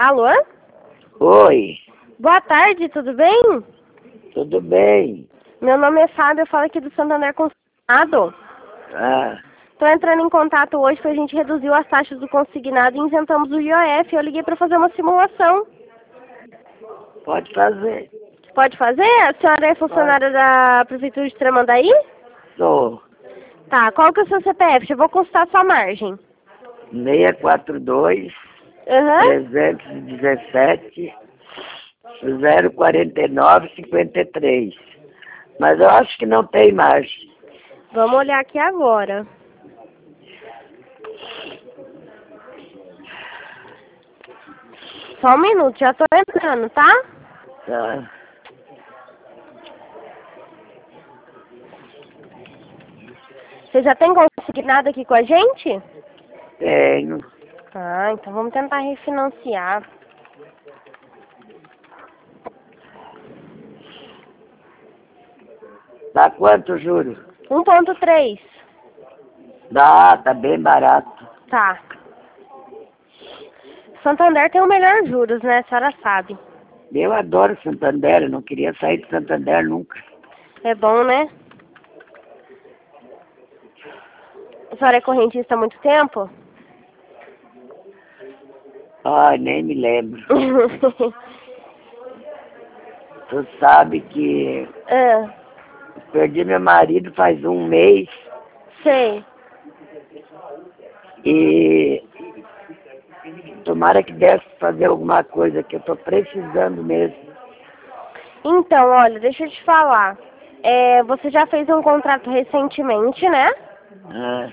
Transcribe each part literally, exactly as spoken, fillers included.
Alô? Oi, Boa tarde, tudo bem? tudo bem? Meu nome é Fábio, eu falo aqui do Santander Consignado. Ah, Estou entrando em contato hoje porque a gente reduziu as taxas do consignado e isentamos o I O F. Eu liguei para fazer uma simulação. pode fazer. Pode fazer? A senhora é funcionária da Prefeitura de Tramandaí? Sou Tá, qual que é o seu C P F? Eu vou consultar a sua margem. seis quatro dois, Aham. trezentos e dezessete, zero quarenta e nove, cinquenta e três. Mas eu acho que não tem margem. Vamos olhar aqui agora. Só um minuto, já tô entrando, tá? Tá. Você já tem consignado aqui com a gente? Tenho. Ah, então vamos tentar refinanciar. Dá quanto, juro? um ponto três. Dá, tá bem barato. Tá. Santander tem o melhor juros, né? A senhora sabe. Eu adoro Santander, eu não queria sair de Santander nunca. É bom, né? A senhora é correntista há muito tempo? Ai, nem me lembro. Tu sabe que É, perdi meu marido faz um mês sei. e tomara que desse pra fazer alguma coisa, que eu tô precisando mesmo. Então, olha, deixa eu te falar. É, você já fez um contrato recentemente, né? Ah,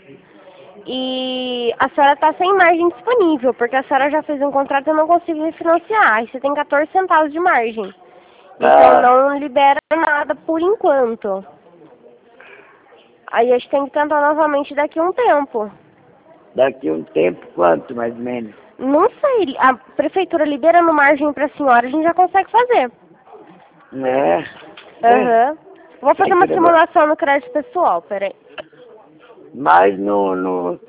E a senhora tá sem margem disponível, porque a senhora já fez um contrato e eu não consigo refinanciar. Aí você tem quatorze centavos de margem. Então ah, não libera nada por enquanto. Aí a gente tem que tentar novamente daqui a um tempo. daqui um tempo, quanto mais ou menos? Não sei, a prefeitura liberando margem pra senhora, a gente já consegue fazer. É, é. Aham. Vou fazer uma simulação no crédito pessoal, peraí. Mas no, no,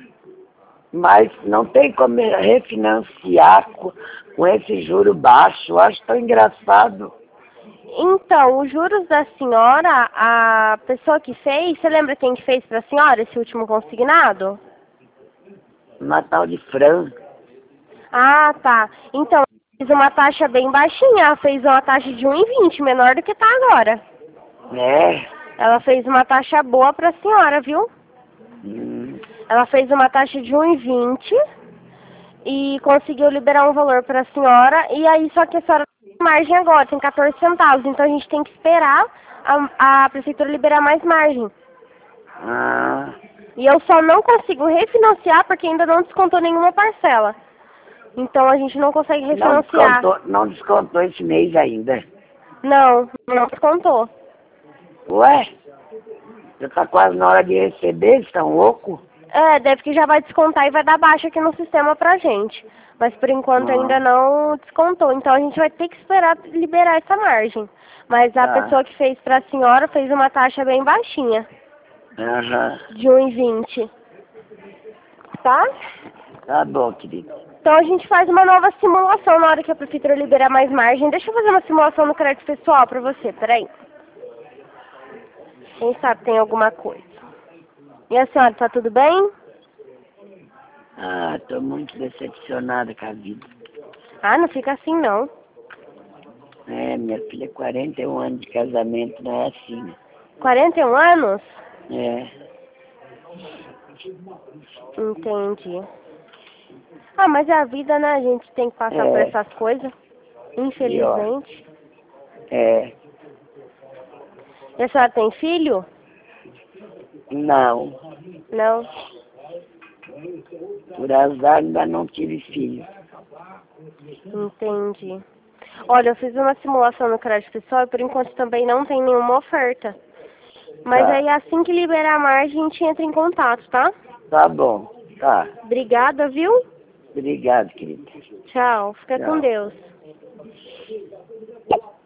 mas não tem como refinanciar com, com esse juro baixo. Eu acho tão engraçado. Então, os juros da senhora, a pessoa que fez, você lembra quem que fez pra senhora esse último consignado? Natal de Fran. Ah, tá. Então, fez uma taxa bem baixinha, ela fez uma taxa de um e vinte, menor do que tá agora. É. Ela fez uma taxa boa pra senhora, viu? Hum, Ela fez uma taxa de um e vinte e conseguiu liberar um valor para a senhora, e aí só que a senhora tem margem agora, tem quatorze centavos, então a gente tem que esperar a, a prefeitura liberar mais margem. ah, E eu só não consigo refinanciar porque ainda não descontou nenhuma parcela. Então a gente não consegue não refinanciar. descontou, não descontou esse mês ainda. Não, não descontou. Ué? Já tá quase na hora de receber, eles estão loucos? É, deve que já vai descontar e vai dar baixa aqui no sistema pra gente. Mas por enquanto ainda Ah, não descontou. Então a gente vai ter que esperar liberar essa margem. Mas a tá. pessoa que fez pra senhora fez uma taxa bem baixinha. Aham. De um e vinte. Tá? Tá bom, querido. Então a gente faz uma nova simulação na hora que a prefeitura liberar mais margem. Deixa eu fazer uma simulação no crédito pessoal pra você, peraí. Quem sabe tem alguma coisa. E a senhora, tá tudo bem? Ah, tô muito decepcionada com a vida. Ah, não fica assim não. É, minha filha, quarenta e um anos de casamento, não é assim, né? quarenta e um anos? É. Entendi. Ah, mas é a vida, né? A gente tem que passar por É. essas coisas. E ó, Infelizmente. é. E a senhora tem filho? Não. Não. Por azar ainda não tive filho. Entendi. Olha, eu fiz uma simulação no crédito pessoal e por enquanto também não tem nenhuma oferta. Mas Tá. aí assim que liberar a margem, a gente entra em contato, tá? Tá bom. Tá. Obrigada, viu? Obrigado, querido. Tchau. Fica com Tchau. Deus.